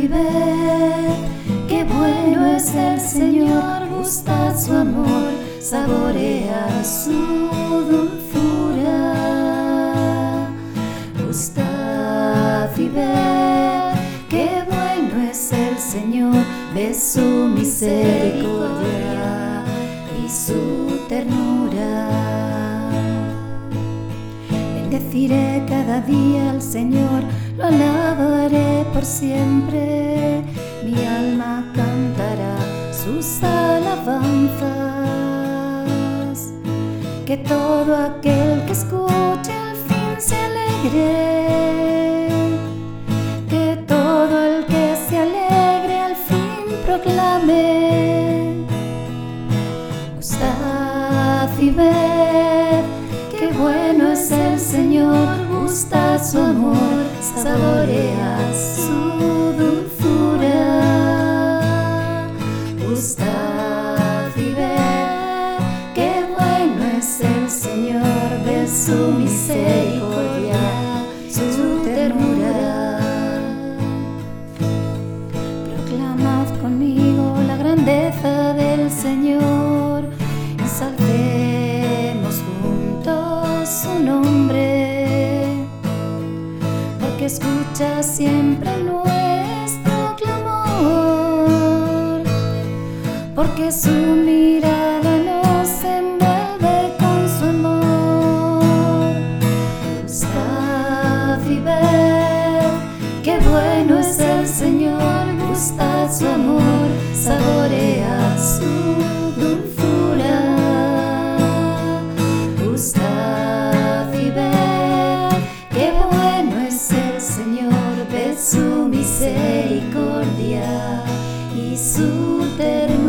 ved, qué bueno es el Señor, gustad su amor, saborea su dulzura. Gustad y ved, qué bueno es el Señor, ve su misericordia y su ternura. Bendeciré cada día al Señor, lo alabaré por siempre. Mi alma cantará sus alabanzas. Que todo aquel que escuche al fin se alegre. Que todo el que se alegre al fin proclame. Gustad y ved, qué bueno es el Señor, gusta su amor, saborea su dulzura. Gustad y ved, qué bueno es el Señor, ve su misericordia, su ternura. Proclamad conmigo la grandeza del Señor, ensalcemos juntos su nombre, porque escucha siempre nuestro clamor, porque su mirada nos envuelve con su amor. Gustad y ved, qué bueno es el Señor, gustad su amor, saborea su dulzura. Gustad y ved, qué bueno es el Señor, ve su misericordia y su ternura.